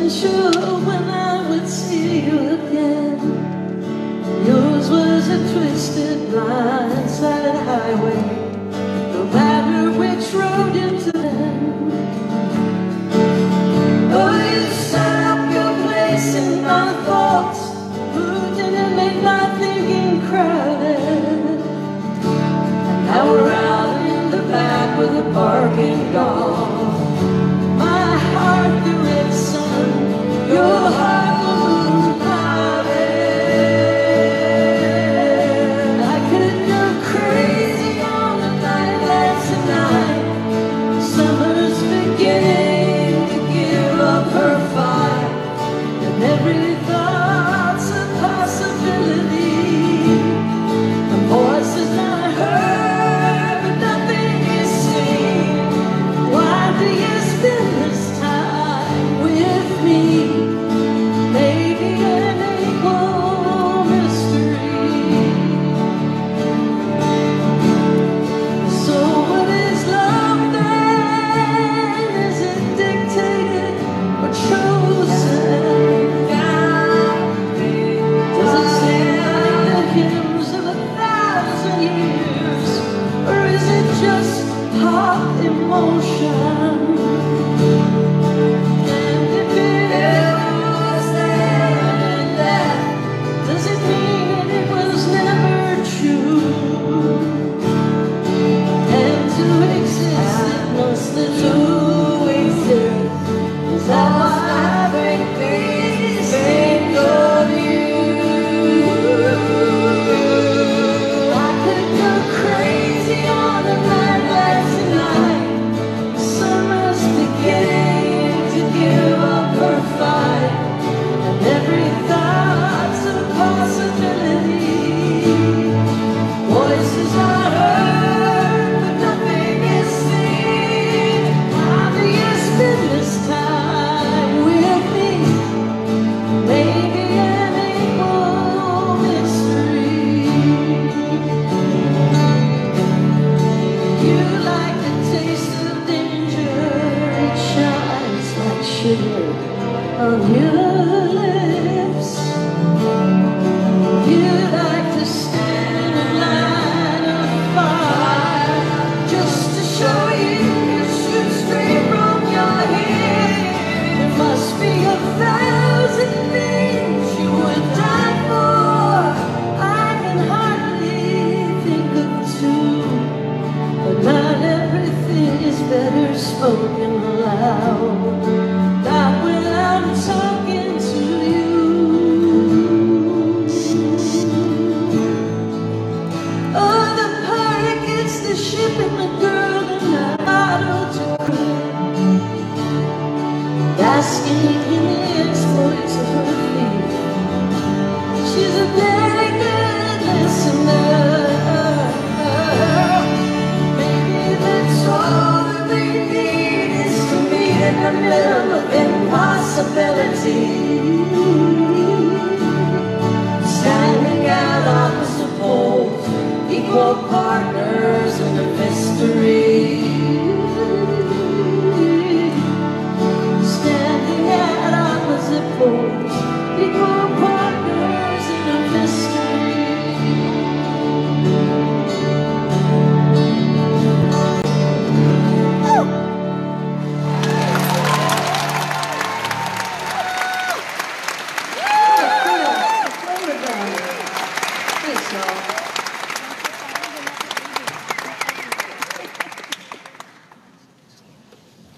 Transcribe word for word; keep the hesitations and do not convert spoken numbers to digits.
wasn't sure when I would see you again. Yours was a twisted, blindsided highway, no matter which road you took. Oh, you set up your place in my thoughts, moved in and made my thinking crowded. And now we're out in the back with a barking dog. My heart, the red sun, your heart, the moon clouded. I could go crazy on a night like tonight. Summer's beginning to give up her fight, and every thought's a possibility. The voice is not heard, but nothing is seen. Why do you spend this time with me? Maybe an equal mystery. So what is love then? Is it dictated or chosen? Does it sing like the hymns of a thousand years, or is it just hot emotion? And if it ever was there and that, does it mean it was never true? And to exist, it must have to exist. Is that why I bring peace? Think of you. I could go crazy on a night like tonight. Summer's beginning to give up her fight, and every thought's a possibility. Voices are heard, but nothing is seen. How do you spend this time with me? Maybe an equal mystery. You like the taste of danger, it shines like sugar on your lips. You like to stand in line of fire, just to show you you shoot straight from your head. There must be a thousand things you would die for. I can hardly think of two, but not everything is better spoken aloud. Not when I'm talking to you. Oh, the pirate gets the ship and the girl and the bottle to cry, basking in the exploits of her feet. She's a very good listener. Maybe that's all that they need, is to meet in the middle of impossibility. Standing at opposite poles, equal partners.